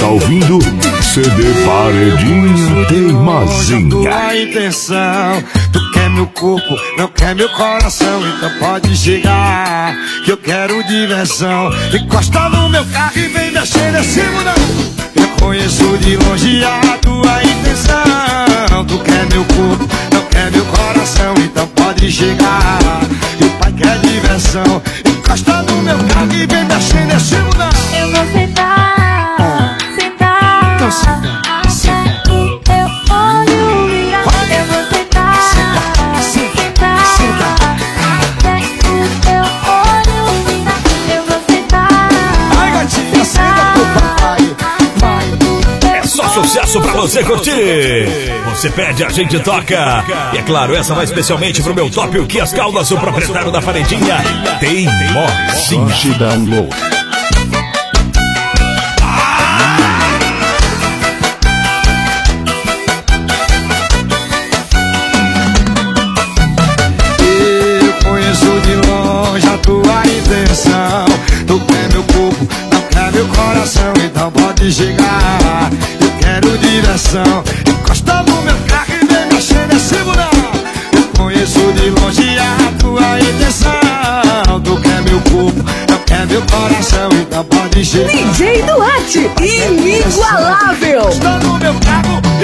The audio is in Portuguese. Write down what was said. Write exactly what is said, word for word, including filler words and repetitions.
está ouvindo C D Paredinha Teimosinha. Tua intenção, tu quer meu corpo, não quer meu coração. Então pode chegar, que eu quero diversão. Encosta no meu carro e vem mexer nesse mundão. Eu conheço de longe a tua intenção. Tu quer meu corpo, não quer meu coração. Então pode chegar, que o pai quer diversão. Encosta no meu carro e vem mexer nesse mundão. Eu vou sentar, sentar, então senta, senta. até o teu olho virar. Eu vou sentar, sentar, sentar, até o teu olho virar. Eu vou sentar, Ai, gatinha, senta pro papai. Vai. É só sucesso pra você curtir. Você pede, a gente toca. E é claro, essa vai especialmente pro meu top, o Quias Caldas, o proprietário da Paredinha Teimosinha. Forte download. Eu conheço de longe a tua intenção. Tu quer meu corpo, não quer meu coração. Então pode chegar, eu quero diversão. Encosta no meu carro e vem mexer nesse mundão. Eu conheço de longe a tua intenção. Tu quer meu corpo, não quer meu coração. Então pode chegar. D J Duarte, inigualável. Encosta no meu carro